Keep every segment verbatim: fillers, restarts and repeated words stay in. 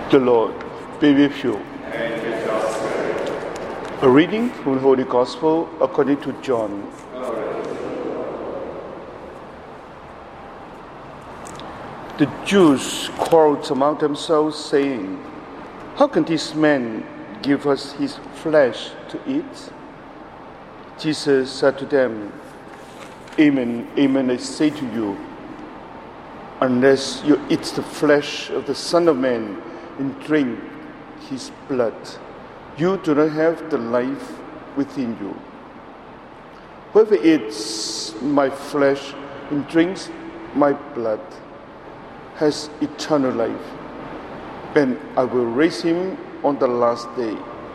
The Lord be with you. And with your spirit. A reading from the Holy Gospel according to John. The Jews quarreled among themselves, saying, "How can this man give us his flesh to eat?" Jesus said to them, "Amen, amen, I say to you, unless you eat the flesh of the Son of Man and drink his blood, you do not have the life within you. Whoever eats my flesh and drinks my blood has eternal life, and I will raise him on the last day.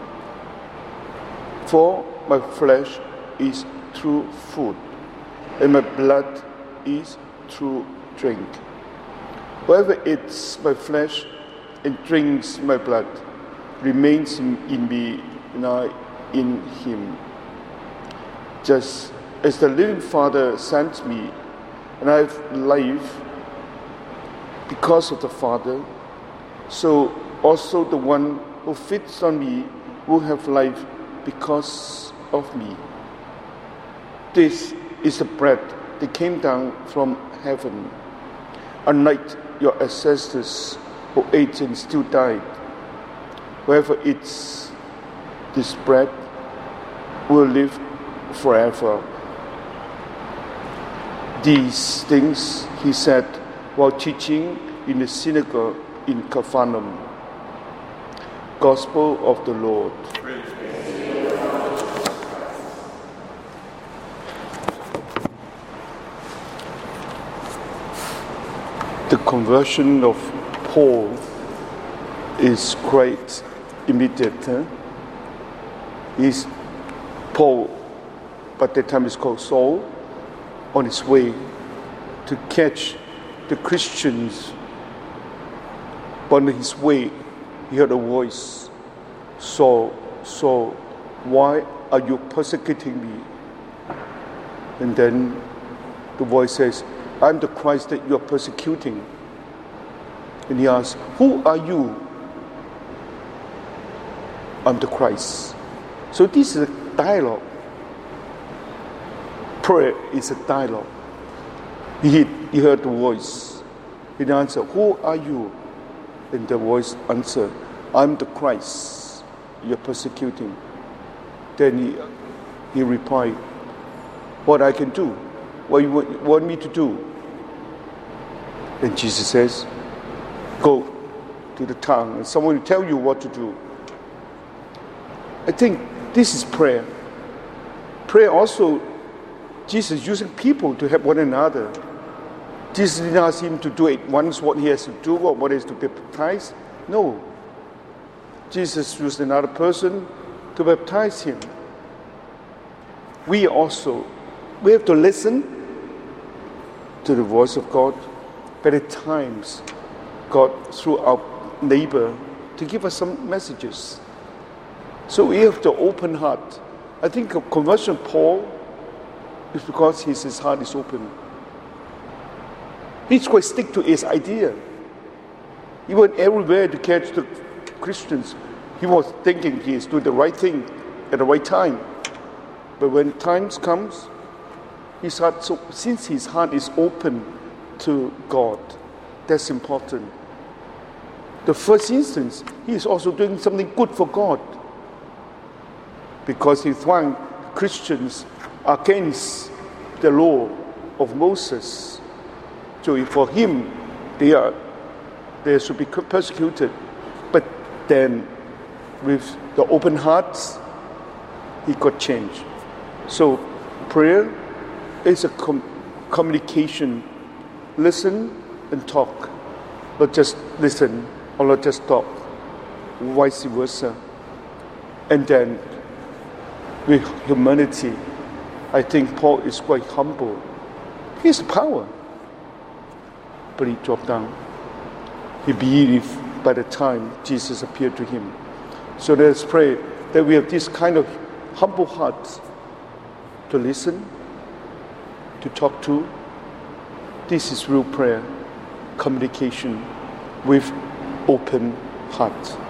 For my flesh is true food, and my blood is true drink. Whoever eats my flesh and drinks my blood remains in, in me, and I in him. Just as the living Father sent me, and I have life because of the Father, so also the one who feeds on me will have life because of me. This is the bread that came down from heaven, unlike your ancestors who ate and still died. Whoever eats this bread will live forever." These things he said while teaching in the synagogue in Capernaum. Gospel of the Lord. The conversion of Paul is quite immediate. Huh? He's Paul, but that time it's called Saul, on his way to catch the Christians. But on his way, he heard a voice, "Saul, Saul, why are you persecuting me?" And then the voice says, "I'm the Christ that you are persecuting." And he asks, "Who are you?" "I'm the Christ." So this is a dialogue. Prayer is a dialogue. He, he heard the voice. He answered, "Who are you?" And the voice answered, "I'm the Christ you're persecuting." Then he, he replied, "What I can do? What you want me to do?" And Jesus says, "Go to the town and someone will tell you what to do." I think this is prayer. Prayer also, Jesus using people to help one another. Jesus didn't ask him to do it once what he has to do or what is to be baptized. No. Jesus used another person to baptize him. We also, we have to listen to the voice of God, but at times, God through our neighbor to give us some messages. So we have to open heart. I think a conversion of Paul is because his, his heart is open. He's quite stick to his idea. He went everywhere to catch the Christians. He was thinking he is doing the right thing at the right time. But when times comes, his heart, so since his heart is open to God, that's important. The first instance, he is also doing something good for God, because he found Christians against the law of Moses. So for him, they are they should be persecuted. But then, with the open hearts, he got changed. So prayer is a com- communication. Listen and talk, not just listen or not just talk. Vice versa. And then, with humanity, I think Paul is quite humble. He has power, but he dropped down. He believed by the time Jesus appeared to him. So let's pray that we have this kind of humble heart to listen, to talk to. This is real prayer, communication with open heart.